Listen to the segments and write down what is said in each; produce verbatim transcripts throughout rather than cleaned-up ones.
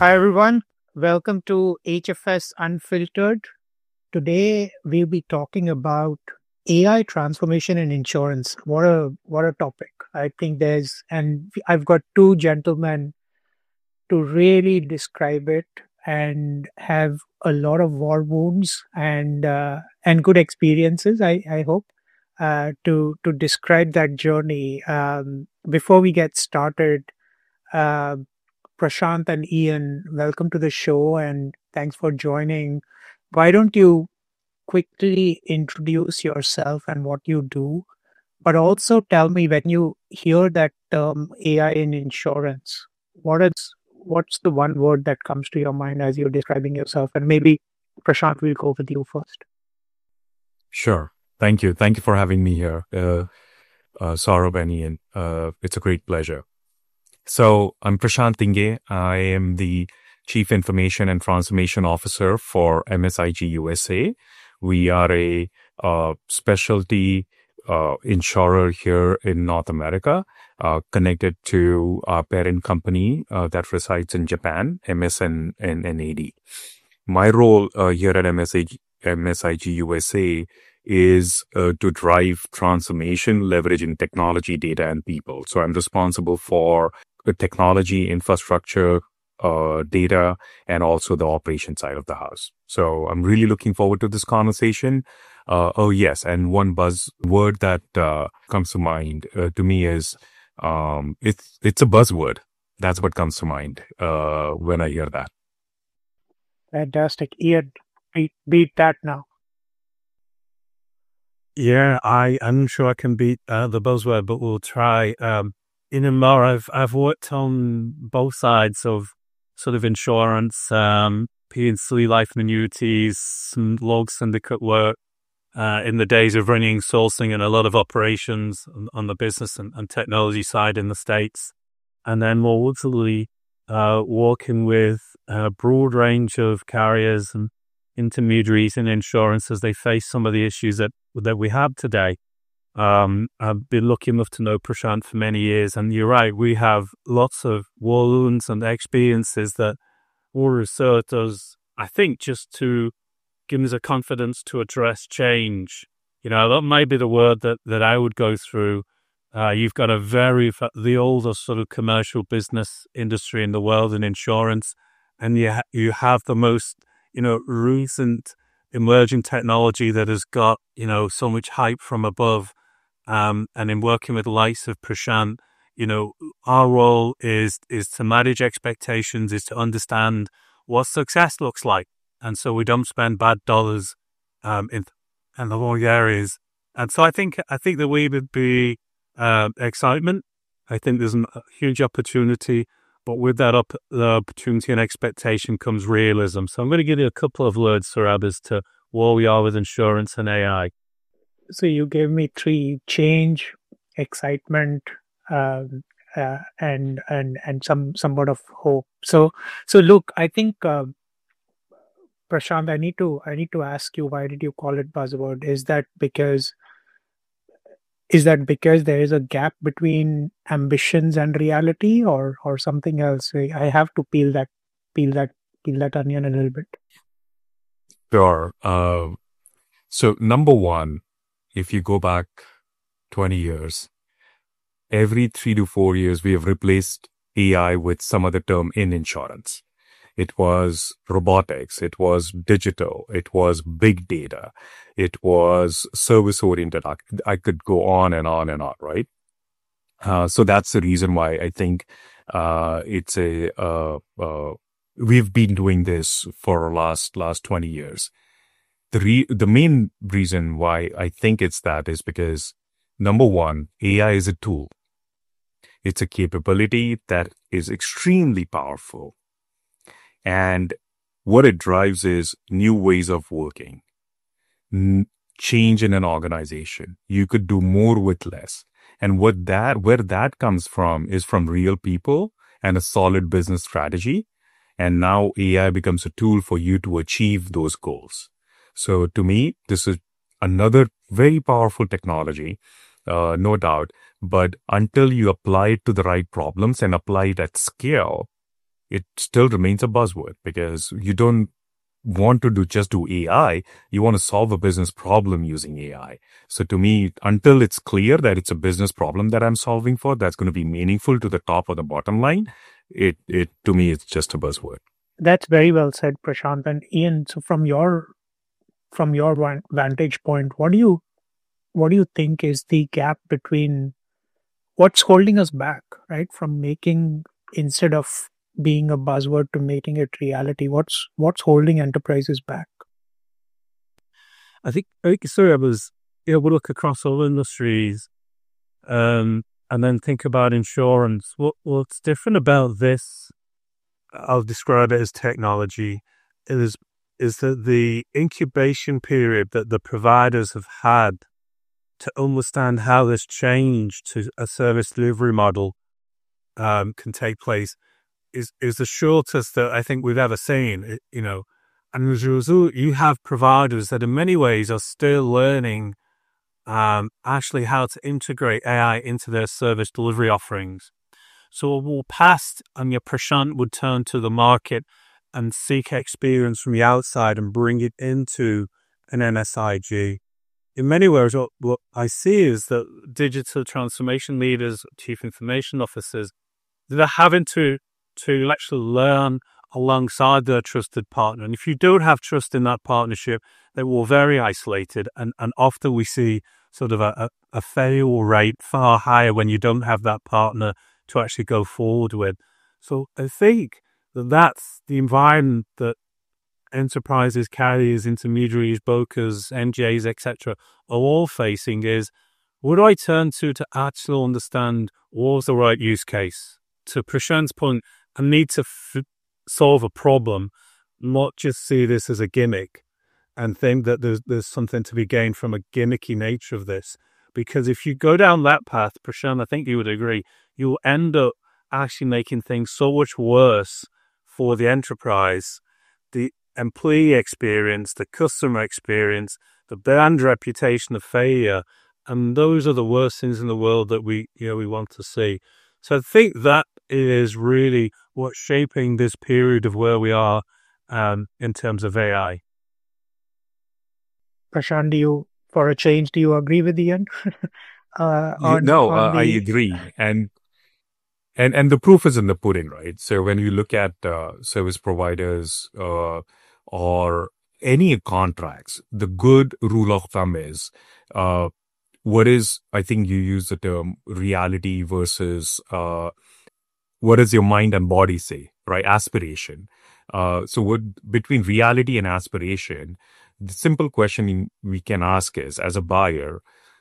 Hi, everyone. Welcome to H F S Unfiltered. Today, we'll be talking about A I transformation in insurance. What a what a topic! I think there's, and I've got two gentlemen to really describe it and have a lot of war wounds and uh, and good experiences. I I hope uh, to to describe that journey. Um, before we get started, uh, Prashant and Ian, welcome to the show and thanks for joining. Why don't you quickly introduce yourself and what you do, but also tell me when you hear that term A I in insurance, what is what's the one word that comes to your mind as you're describing yourself? And maybe Prashant will go with you first. Sure. Thank you. Thank you for having me here, uh, uh, Saurabh and Ian. Uh, it's a great pleasure. So I'm Prashant Tinge. I am the Chief Information and Transformation Officer for M S I G U S A. We are a uh, specialty uh, insurer here in North America, uh, connected to our parent company uh, that resides in Japan, M S N and N A D. My role uh, here at M S I G, M S I G U S A is uh, to drive transformation, leveraging technology, data, and people. So I'm responsible for the technology, infrastructure, uh, data, and also the operation side of the house. So I'm really looking forward to this conversation. Uh, oh, yes. And one buzzword that uh, comes to mind uh, to me is um, it's, it's a buzzword. That's what comes to mind uh, when I hear that. Fantastic. Ian, beat, beat that now. Yeah, I, I'm sure I can beat uh, the buzzword, but we'll try. Um, in and more, I've I've worked on both sides of sort of insurance, um, P and C life and annuities, some log syndicate work uh, in the days of running sourcing and a lot of operations on, on the business and, and technology side in the States. And then more recently, uh, working with a broad range of carriers and intermediaries in insurance as they face some of the issues that that we have today. Um, I've been lucky enough to know Prashant for many years, and you're right, we have lots of wounds and experiences that will research us, I think, just to give us a confidence to address change. You know, that might be the word that, that I would go through. Uh, you've got a very, the oldest sort of commercial business industry in the world in insurance, and you, ha- you have the most, you know, recent emerging technology that has got, you know, so much hype from above. Um, and in working with the likes of Prashant, you know, our role is is to manage expectations, is to understand what success looks like. And so we don't spend bad dollars um, in, in the wrong areas. And so I think I think that we would be uh, excitement. I think there's a huge opportunity. But with that up, the opportunity and expectation comes realism. So I'm going to give you a couple of words, Saurabh, as to where we are with insurance and A I. So you gave me three: change, excitement, uh, uh, and and and some somewhat of hope. So so look, I think uh, Prashant, I need to I need to ask you, why did you call it buzzword? Is that because is that because there is a gap between ambitions and reality, or or something else? I I have to peel that peel that peel that onion a little bit. Sure. Uh, so number one, if you go back twenty years, every three to four years, we have replaced A I with some other term in insurance. It was robotics. It was digital. It was big data. It was service oriented. I could go on and on and on, right? Uh, so that's the reason why I think uh, it's a, uh, uh, we've been doing this for last, last twenty years. The re- the main reason why I think it's that is because, number one, A I is a tool. It's a capability that is extremely powerful. And what it drives is new ways of working, N- change in an organization. You could do more with less. And what that, where that comes from is from real people and a solid business strategy. And now A I becomes a tool for you to achieve those goals. So to me, this is another very powerful technology, uh, no doubt. But until you apply it to the right problems and apply it at scale, it still remains a buzzword because you don't want to do just do A I. You want to solve a business problem using A I. So to me, until it's clear that it's a business problem that I'm solving for, that's going to be meaningful to the top or the bottom line, it, it to me, it's just a buzzword. That's very well said, Prashant. And Ian, so from your from your van- vantage point, what do you what do you think is the gap between what's holding us back, right, from making, instead of being a buzzword, to making it reality? What's what's holding enterprises back? I think, I think sorry, I was, you know, we look across all industries, um, and then think about insurance. What what's different about this? I'll describe it as technology. Is is that the incubation period that the providers have had to understand how this change to a service delivery model um, can take place is is the shortest that I think we've ever seen. It, you know, and as a result, you have providers that in many ways are still learning um, actually how to integrate A I into their service delivery offerings. So we'll pass, and your Prashant would turn to the market and seek experience from the outside and bring it into an N S I G. In many ways, what, what I see is that digital transformation leaders, chief information officers, they're having to to actually learn alongside their trusted partner. And if you don't have trust in that partnership, they will very isolated. And, and often we see sort of a, a, a fail rate far higher when you don't have that partner to actually go forward with. So I think that that's the environment that enterprises, carriers, intermediaries, brokers, N J s, et cetera are all facing is, what do I turn to to actually understand what's the right use case? To Prashant's point, I need to f- solve a problem, not just see this as a gimmick and think that there's, there's something to be gained from a gimmicky nature of this. Because if you go down that path, Prashant, I think you would agree, you'll end up actually making things so much worse for the enterprise, the employee experience, the customer experience, the brand reputation of failure, and those are the worst things in the world that we, you know, we want to see. So I think that is really what's shaping this period of where we are um, in terms of A I. Prashant, do you, for a change, do you agree with Ian? uh, on, no, on uh, the... I agree. And And and the proof is in the pudding, right? So when you look at uh, service providers uh, or any contracts, the good rule of thumb is uh, what is, I think you use the term reality versus uh, what does your mind and body say, right? Aspiration. Uh, so what between reality and aspiration, the simple question we can ask is, as a buyer,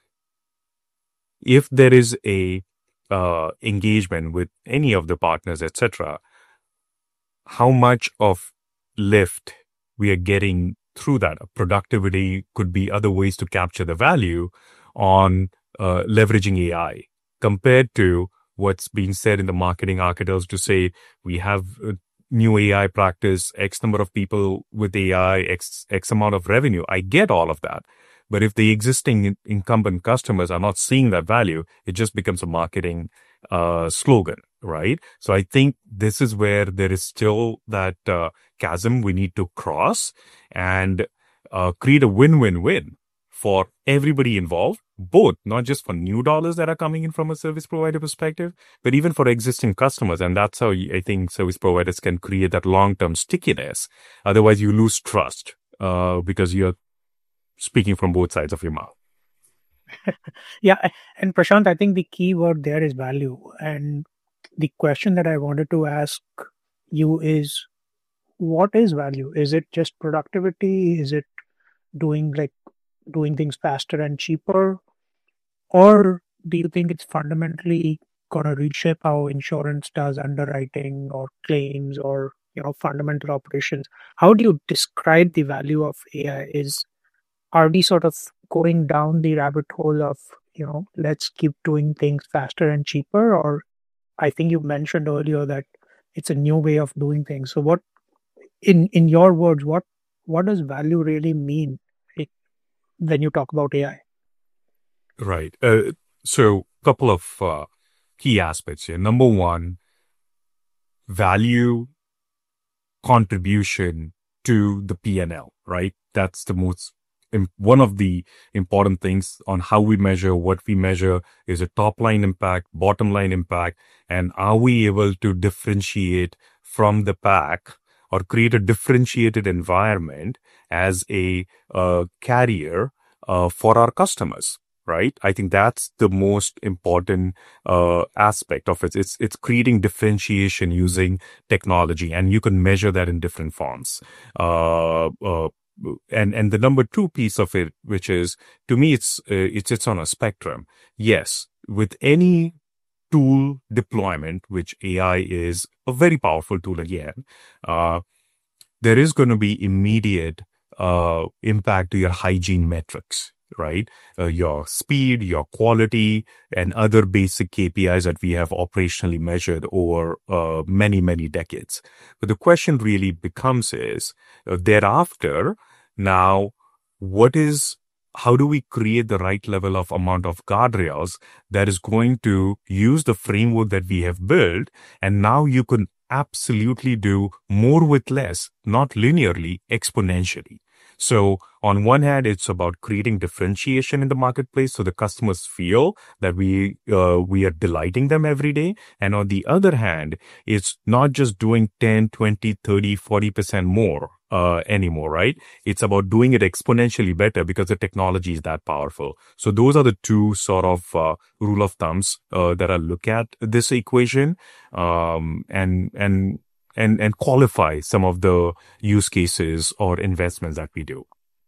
if there is a Uh, engagement with any of the partners, et cetera, how much of lift we are getting through that. Productivity could be other ways to capture the value on uh, leveraging A I compared to what's being said in the marketing articles to say we have a new A I practice, X number of people with A I, X, X amount of revenue. I get all of that. But if the existing incumbent customers are not seeing that value, it just becomes a marketing uh, slogan, right? So I think this is where there is still that uh, chasm we need to cross and uh, create a win-win-win for everybody involved, both not just for new dollars that are coming in from a service provider perspective, but even for existing customers. And that's how I think service providers can create that long-term stickiness. Otherwise, you lose trust uh, because you're speaking from both sides of your mouth. Yeah. And Prashant, I think the key word there is value. And the question that I wanted to ask you is, what is value? Is it just productivity? Is it doing like doing things faster and cheaper? Or do you think it's fundamentally going to reshape how insurance does underwriting or claims or, you know, fundamental operations? How do you describe the value of A I? Is Are we sort of going down the rabbit hole of, you know, let's keep doing things faster and cheaper? Or I think you mentioned earlier that it's a new way of doing things. So what, in, in your words, what, what does value really mean it, when you talk about A I? Right. Uh, so a couple of uh, key aspects here. Number one, value contribution to the P and L, right? That's the most one of the important things on how we measure. What we measure is a top line impact, bottom line impact, and are we able to differentiate from the pack or create a differentiated environment as a uh, carrier uh, for our customers, right? I think that's the most important uh, aspect of it. It's it's creating differentiation using technology, and you can measure that in different forms. Uh, uh, And and the number two piece of it, which is, to me, it's uh, it's it's on a spectrum. Yes, with any tool deployment, which A I is a very powerful tool again, uh, there is going to be immediate uh, impact to your hygiene metrics, right? Uh, your speed, your quality, and other basic K P Is that we have operationally measured over uh, many, many decades. But the question really becomes is, uh, thereafter, now, what is, how do we create the right level of amount of guardrails that is going to use the framework that we have built? And now you can absolutely do more with less, not linearly, exponentially. So on one hand, it's about creating differentiation in the marketplace so the customers feel that we uh, we are delighting them every day. And on the other hand, it's not just doing ten, twenty, thirty, forty percent more uh, anymore, right? It's about doing it exponentially better because the technology is that powerful. So those are the two sort of uh, rule of thumbs uh, that I look at this equation um, and and and and qualify some of the use cases or investments that we do.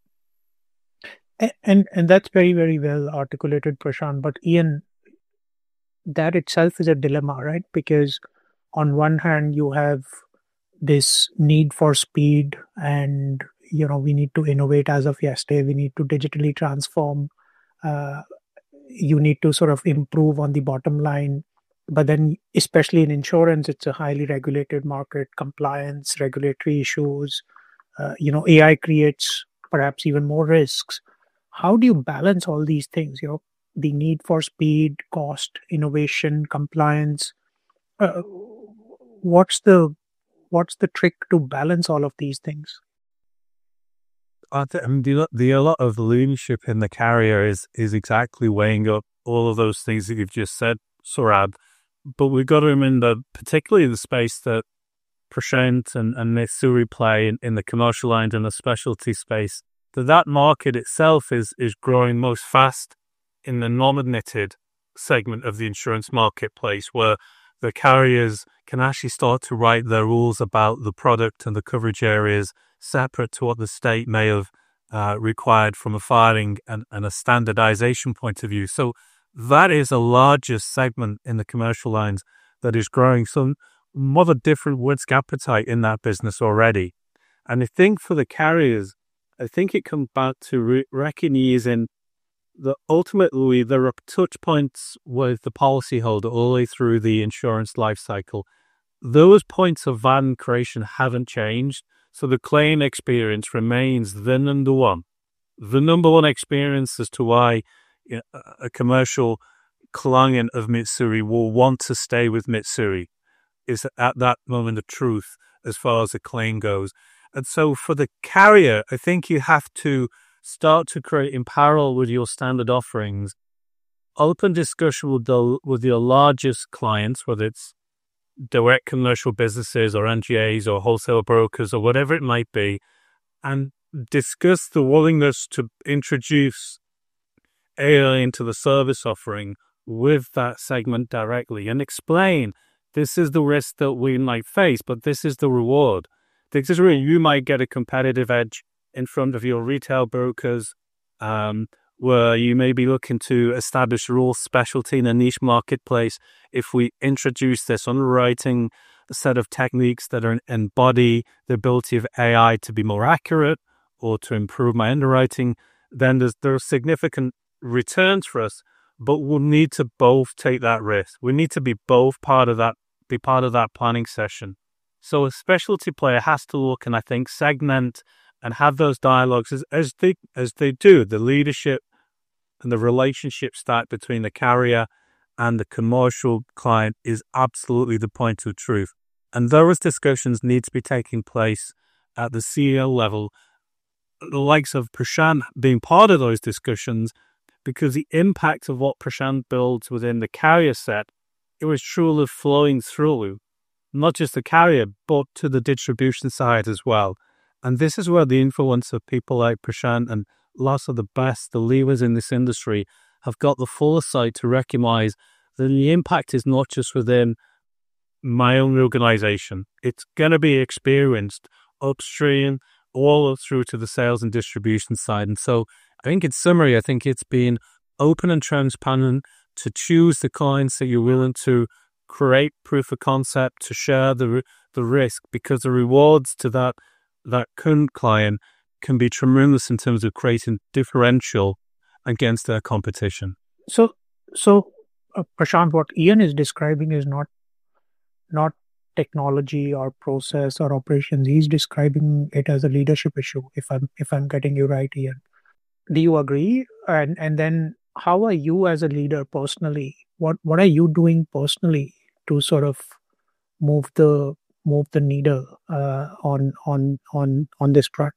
And, and and that's very, very well articulated, Prashant. But Ian, that itself is a dilemma, right? Because on one hand, you have this need for speed, and you know we need to innovate as of yesterday. We need to digitally transform. Uh, you need to sort of improve on the bottom line. But then, especially in insurance, it's a highly regulated market, compliance, regulatory issues. Uh, you know, A I creates perhaps even more risks. How do you balance all these things? You know, the need for speed, cost, innovation, compliance. Uh, what's the what's the trick to balance all of these things? I think the, the a lot of leadership in the carrier is is exactly weighing up all of those things that you've just said, Saurabh. But we've got to remember, particularly the space that Prashant and, and Mitsui play in, in the commercial lines and the specialty space, that that market itself is is growing most fast in the non-admitted segment of the insurance marketplace, where the carriers can actually start to write their rules about the product and the coverage areas separate to what the state may have uh, required from a filing and, and a standardization point of view. So that is a larger segment in the commercial lines that is growing some rather different risk appetite in that business already. And I think for the carriers, I think it comes back to re- recognizing that ultimately there are touch points with the policyholder all the way through the insurance life cycle. Those points of value creation haven't changed, so the claim experience remains the number one. The number one experience as to why you know, a commercial client of Mitsui will want to stay with Mitsui is at that moment of truth as far as the claim goes. And so for the carrier, I think you have to start to create, in parallel with your standard offerings, open discussion with, the, with your largest clients, whether it's direct commercial businesses or N G As or wholesale brokers or whatever it might be, and discuss the willingness to introduce A I into the service offering with that segment directly and explain this is the risk that we might face, but this is the reward. This is where you might get a competitive edge in front of your retail brokers, um, where you may be looking to establish rural specialty in a niche marketplace. If we introduce this underwriting set of techniques that are, embody the ability of A I to be more accurate or to improve my underwriting, then there's, there's significant returns for us, but we'll need to both take that risk. We need to be both part of that, be part of that planning session. So a specialty player has to look and I think segment and have those dialogues as, as they as they do. The leadership and the relationship start between the carrier and the commercial client is absolutely the point of truth. And those discussions need to be taking place at the C E O level, the likes of Prashant being part of those discussions, because the impact of what Prashant builds within the carrier set, it was truly flowing through, not just the carrier, but to the distribution side as well. And this is where the influence of people like Prashant and lots of the best, the leaders in this industry, have got the foresight to recognize that the impact is not just within my own organization. It's going to be experienced upstream all through to the sales and distribution side. And so I think in summary, I think it's been open and transparent to choose the clients that you're willing to create proof of concept, to share the the risk, because the rewards to that that current client can be tremendous in terms of creating differential against their competition. So, so uh, Prashant, what Ian is describing is not not technology or process or operations. He's describing it as a leadership issue. If I'm if I'm getting you right, Ian, do you agree? And and then how are you as a leader personally? What what are you doing personally to sort of move the move the needle uh, on on on on this front?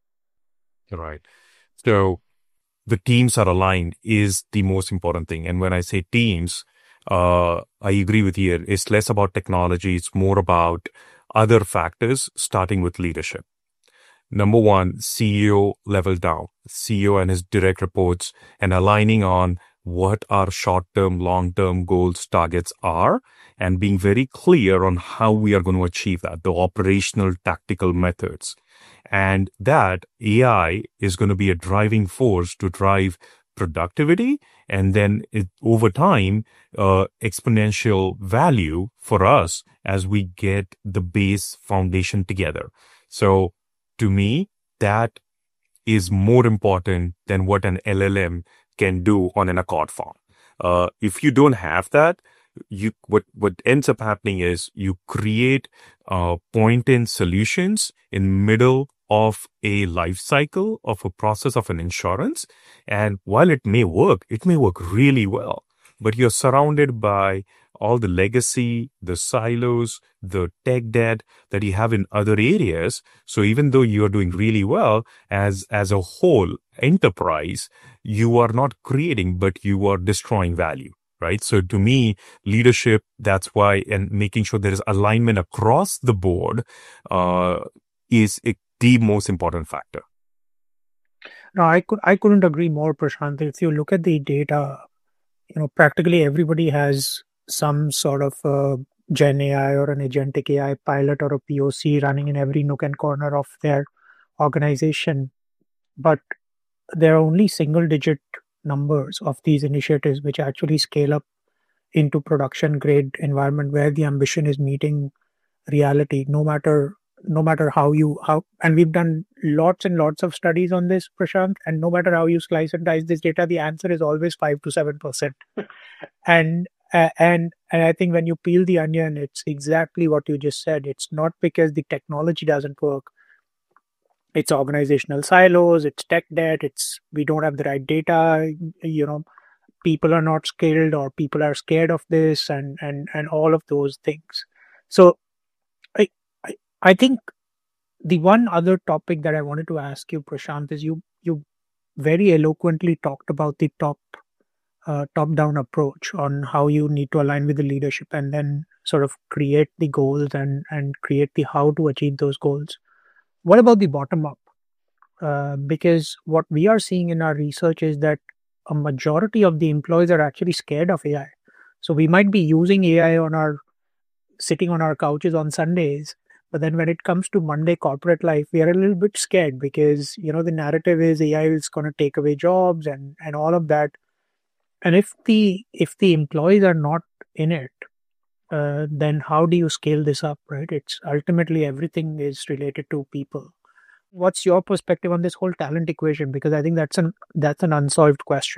Right. So the teams are aligned is the most important thing. And when I say teams, uh, I agree with you. It's less about technology. It's more about other factors, starting with leadership. Number one, C E O level down, C E O and his direct reports, and aligning on what our short-term, long-term goals, targets are, and being very clear on how we are going to achieve that, the operational tactical methods. And that A I is going to be a driving force to drive productivity, and then it, over time, uh, exponential value for us as we get the base foundation together. So to me, that is more important than what an L L M can do on an Accord farm. Uh, if you don't have that, you what what ends up happening is you create uh, point-in solutions in middle of a life cycle of a process of an insurance. And while it may work, it may work really well, but you're surrounded by all the legacy, the silos, the tech debt that you have in other areas. So even though you're doing really well as, as a whole enterprise, you are not creating, but you are destroying value, right? So to me, leadership, that's why, and making sure there is alignment across the board uh, is a, the most important factor. No, I could I couldn't agree more, Prashant. If you look at the data, you know, practically everybody has some sort of uh, Gen A I or an agentic A I pilot or a P O C running in every nook and corner of their organization. But there are only single digit numbers of these initiatives which actually scale up into production grade environment where the ambition is meeting reality, no matter no matter how you how and we've done lots and lots of studies on this, Prashant, and no matter how you slice and dice this data, the answer is always five to seven percent. and uh, and and I think when you peel the onion, it's exactly what you just said. It's not because the technology doesn't work. It's organizational silos, it's tech debt, it's we don't have the right data, you know, people are not skilled or people are scared of this, and and and all of those things. So I I, I think the one other topic that I wanted to ask you, Prashant, is you you very eloquently talked about the top uh, top down approach on how you need to align with the leadership and then sort of create the goals and and create the how to achieve those goals. What about the bottom up? Uh, because what we are seeing in our research is that a majority of the employees are actually scared of A I. So we might be using A I on our sitting on our couches on Sundays, but then when it comes to Monday corporate life, we are a little bit scared because, you know, the narrative is A I is going to take away jobs and, and all of that. And if the if the employees are not in it, uh, then how do you scale this up, right? It's ultimately everything is related to people. What's your perspective on this whole talent equation? Because I think that's an that's an unsolved question.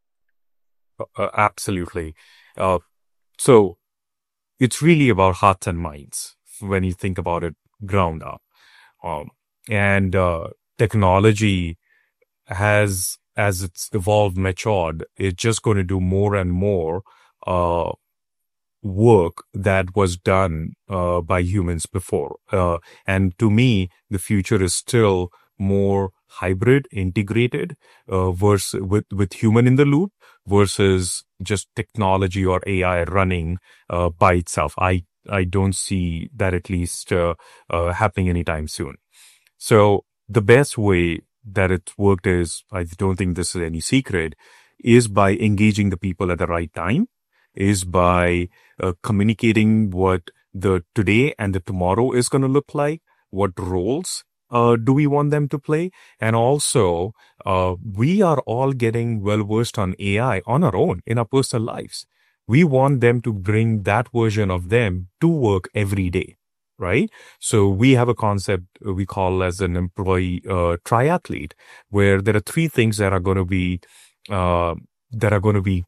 Uh, absolutely. Uh, so it's really about hearts and minds when you think about it ground up. Um, and uh, technology has, as it's evolved, matured, it's just going to do more and more uh, work that was done uh, by humans before. Uh, and to me, the future is still more hybrid, integrated, uh, versus with, with human in the loop versus just technology or A I running uh, by itself. I, I don't see that at least uh, uh, happening anytime soon. So the best way that it worked is, I don't think this is any secret, is by engaging the people at the right time, is by uh, communicating what the today and the tomorrow is going to look like, what roles uh, do we want them to play, and also uh, we are all getting well versed on A I on our own in our personal lives. We want them to bring that version of them to work every day. Right? So we have a concept we call as an employee uh, triathlete, where there are three things that are going to be uh, that are going to be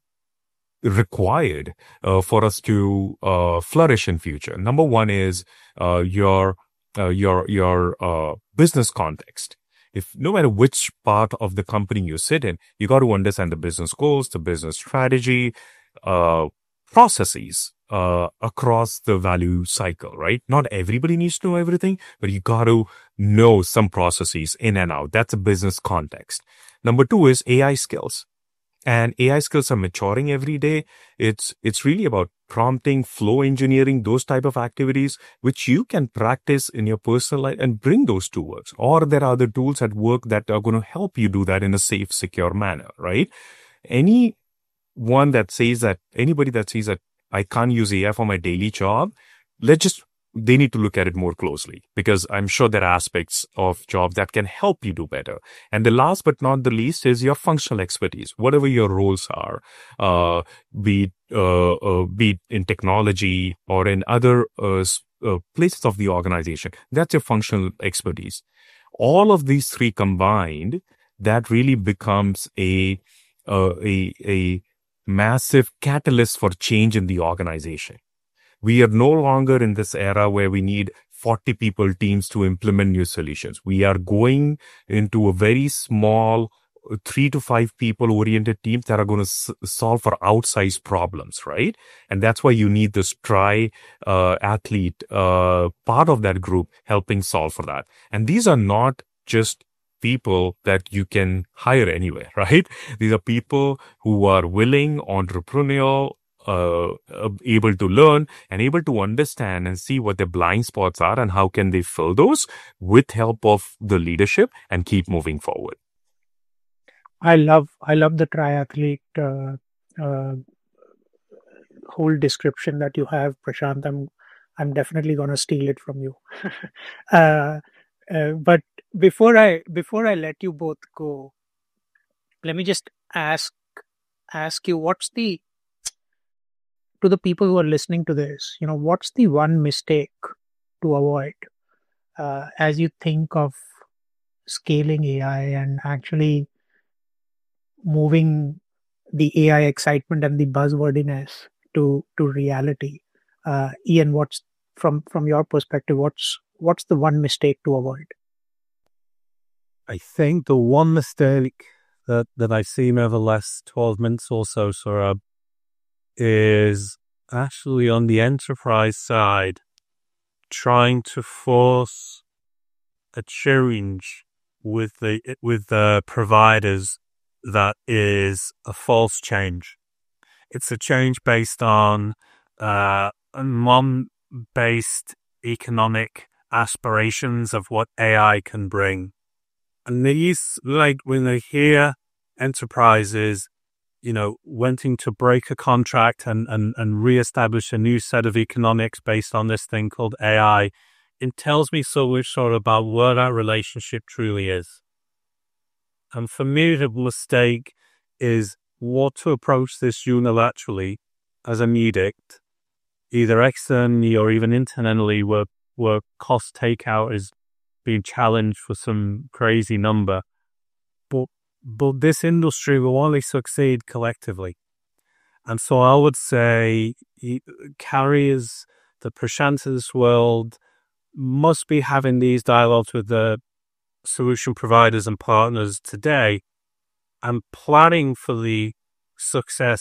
required uh, for us to uh, flourish in future. Number one is uh, your uh, your your uh, business context. If no matter which part of the company you sit in, you got to understand the business goals, the business strategy, uh, processes uh, across the value cycle, right? Not everybody needs to know everything, but you got to know some processes in and out. That's a business context. Number two is A I skills. And A I skills are maturing every day. It's it's really about prompting, flow engineering, those type of activities, which you can practice in your personal life and bring those to work. Or there are other tools at work that are going to help you do that in a safe, secure manner, right? Any one that says that, anybody that says that I can't use A I for my daily job, let's just, they need to look at it more closely, because I'm sure there are aspects of job that can help you do better. And the last but not the least is your functional expertise, whatever your roles are, uh, be it, uh, uh, be it in technology or in other uh, uh, places of the organization. That's your functional expertise. All of these three combined, that really becomes a uh, a a massive catalyst for change in the organization. We are no longer in this era where we need forty people teams to implement new solutions. We are going into a very small, three to five people oriented teams that are going to s- solve for outsized problems, right? And that's why you need this tri uh, athlete uh, part of that group helping solve for that. And these are not just people that you can hire anywhere, right? These are people who are willing, entrepreneurial, uh, uh, able to learn and able to understand and see what their blind spots are and how can they fill those with help of the leadership and keep moving forward. I love I love the triathlete uh, uh, whole description that you have, Prashant. I'm I'm definitely gonna steal it from you. uh, uh, but before I before I let you both go, let me just ask ask you, what's the, to the people who are listening to this, you know, what's the one mistake to avoid uh, as you think of scaling A I and actually moving the A I excitement and the buzzwordiness to to reality? Uh, Ian, what's from from your perspective? What's what's the one mistake to avoid? I think the one mistake that, that I've seen over the last twelve months or so, Saurabh, is actually on the enterprise side, trying to force a change with the with the providers that is a false change. It's a change based on uh, non-based economic aspirations of what A I can bring. And these, like when they hear enterprises, you know, wanting to break a contract and, and, and reestablish a new set of economics based on this thing called A I, it tells me so much sort of about what that relationship truly is. And for me, the mistake is what to approach this unilaterally as an edict, either externally or even internally, where, where cost takeout is being challenged for some crazy number. But, but this industry will only succeed collectively. And so I would say carriers, the Prashant of this world, must be having these dialogues with the solution providers and partners today and planning for the success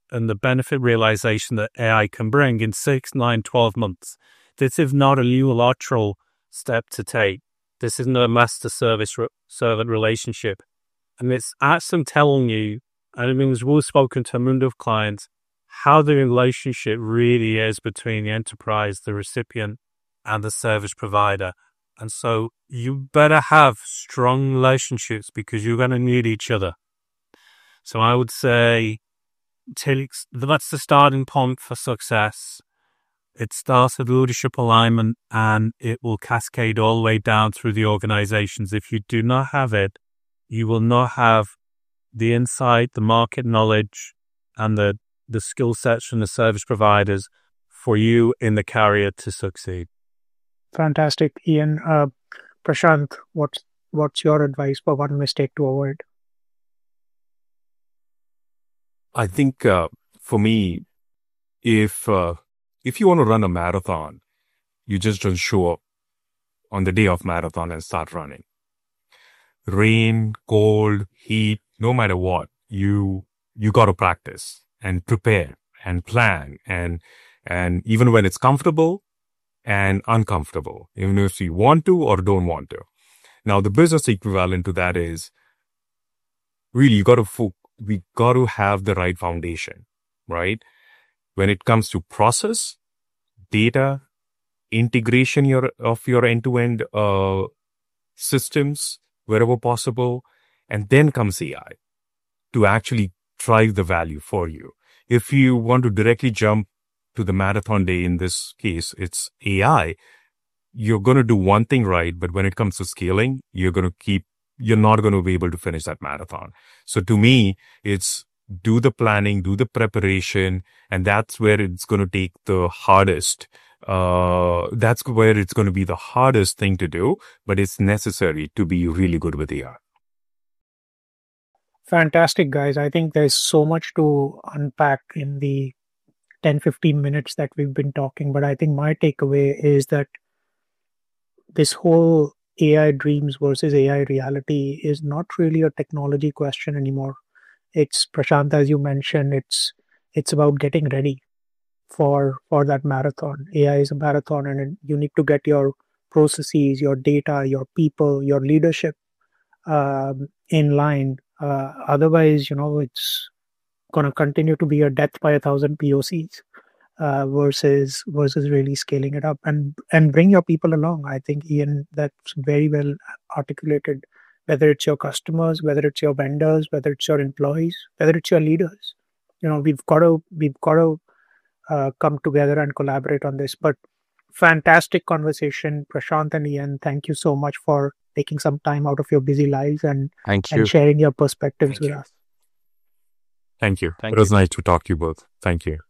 and the benefit realization that A I can bring in six, nine, twelve months. This is not a unilateral step to take. This isn't a master service re- servant relationship. And it's actually telling you, and I mean, we've spoken to a number of clients, how the relationship really is between the enterprise, the recipient, and the service provider. And so you better have strong relationships because you're going to need each other. So I would say that's the starting point for success. It starts with leadership alignment and it will cascade all the way down through the organizations. If you do not have it, you will not have the insight, the market knowledge, and the, the skill sets from the service providers for you in the carrier to succeed. Fantastic, Ian. Uh, Prashant, what's what's your advice for one mistake to avoid? I think uh, for me, if uh, if you want to run a marathon, you just don't show up on the day of marathon and start running. Rain, cold, heat, no matter what, you you got to practice and prepare and plan, and and even when it's comfortable and uncomfortable, even if you want to or don't want to. Now, the business equivalent to that is really you got to fo- we got to have the right foundation, right? When it comes to process, data, integration your of your end-to-end uh, systems wherever possible, and then comes A I to actually drive the value for you. If you want to directly jump to the marathon day, in this case, it's A I, you're going to do one thing right, but when it comes to scaling, you're going to keep, you're not going to be able to finish that marathon. So to me, it's do the planning, do the preparation, and that's where it's going to take the hardest. Uh, that's where it's going to be the hardest thing to do, but it's necessary to be really good with A I. Fantastic, guys. I think there's so much to unpack in the ten, fifteen minutes that we've been talking, but I think my takeaway is that this whole A I dreams versus A I reality is not really a technology question anymore. It's, Prashant, as you mentioned, it's it's about getting ready for for that marathon. A I is a marathon, and it, you need to get your processes, your data, your people, your leadership um, in line. Uh, otherwise, you know, it's going to continue to be a death by a thousand P O Cs uh, versus versus really scaling it up and and bring your people along. I think, Ian, that's very well articulated. Whether it's your customers, whether it's your vendors, whether it's your employees, whether it's your leaders, you know, we've got to we've got to uh, come together and collaborate on this. But fantastic conversation, Prashant and Ian. Thank you so much for taking some time out of your busy lives and Thank you. and sharing your perspectives Thank with you. us. Thank you. Thank it was you. nice to talk to you both. Thank you.